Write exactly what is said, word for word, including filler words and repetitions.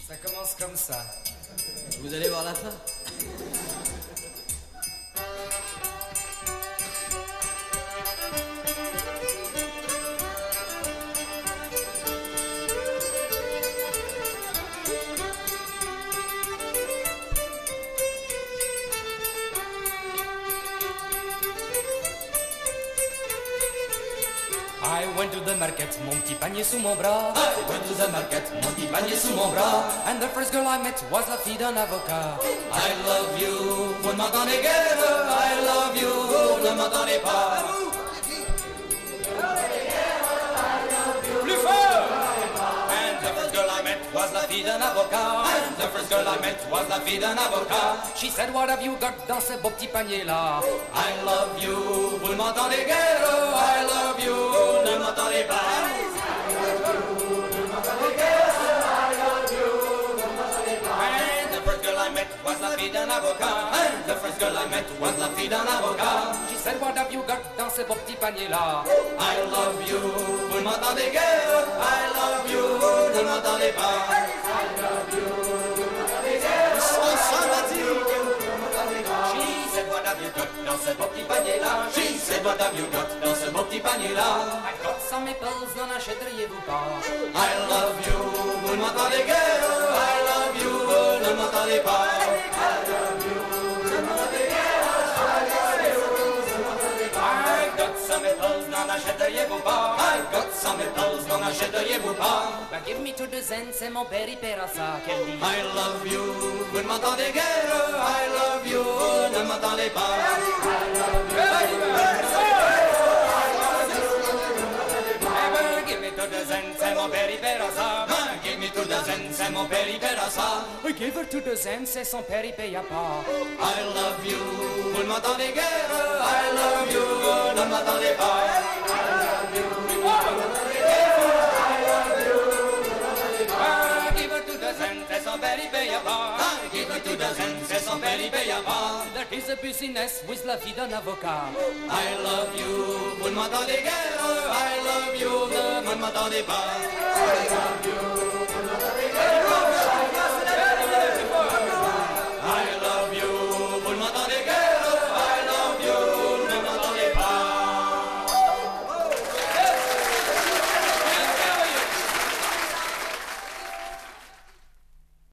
Ça commence comme ça. Vous allez voir la fin. I went to the market, mon petit panier sous mon bras. I went to the market, mon petit panier sous mon bras. And the first girl I met was la fille d'un avocat. I love you, vous ne m'entendez guère. I love you, vous ne m'entendez pas. Plus fort! And the first girl I met was la fille d'un avocat. And the first girl I met was la fille d'un avocat. She said, what have you got dans ce beau petit panier-là? I love you, vous ne m'entendez guère. I love you, vous ne m'entendez pas. And the first girl I met was la fille d'un avocat. And the first girl I met was la fille d'un avocat. She said, what have you got dans ce beau petit panier-là? I love you, vous ne m'entendez guère. I love you, vous ne m'entendez pas. She said, what have you got dans ce beau petit panier-là? She said, what have you got dans ce beau petit panier-là? I got some apples, n'en achèteriez-vous pas? I love you, vous ne m'entendez guère. I love you, vous ne m'entendez pas. I got some apples, n'en achèteriez-vous pas? I got some apples, n'en achèteriez-vous pas? Bah, give me two dozen, c'est mon père, il paiera ça, qu'elle dit. I love you, vous ne m'entendez guère. I love you, vous ne m'entendez pas. Eh ben, give me two dozen, c'est mon père, il paiera ça. Give me two dozen, c'est mon père, il paiera ça. I give her two dozen, c'est son père, il paya pas. I love you, vous ne m'entendez guère. I love you, vous ne m'entendez pas. Ah, give her two dozen, c'est son père, il paya pas. Give me two dozen, c'est son père, il paye pas. That is a business with la fille d'un avocat. I love you, vous ne m'entendez guère. I love you, vous ne m'entendez pas. I love you.